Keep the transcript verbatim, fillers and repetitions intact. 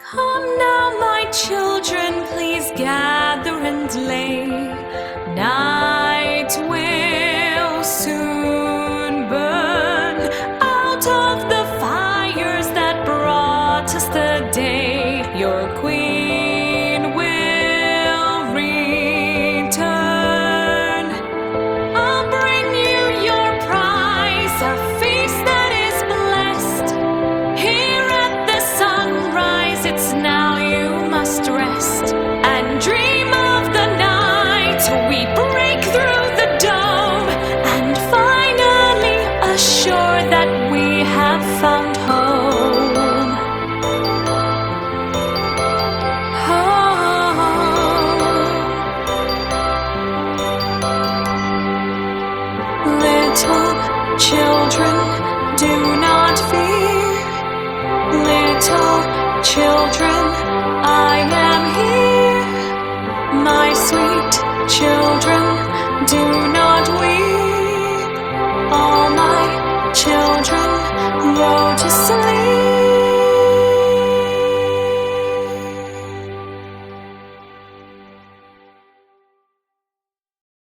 Come now, my children, please gather and lay. Night will soon burn out of the fires that brought us the day. Your queen will return. I'll bring you your prize, a feast that is blessed. Here at the sunrise, it's now you must rest and dream of the night we break through the dome and finally assure that we have found home. Home. Little children, do not fear. Little children, I am here. My sweet children, do not weep. All my children go to sleep.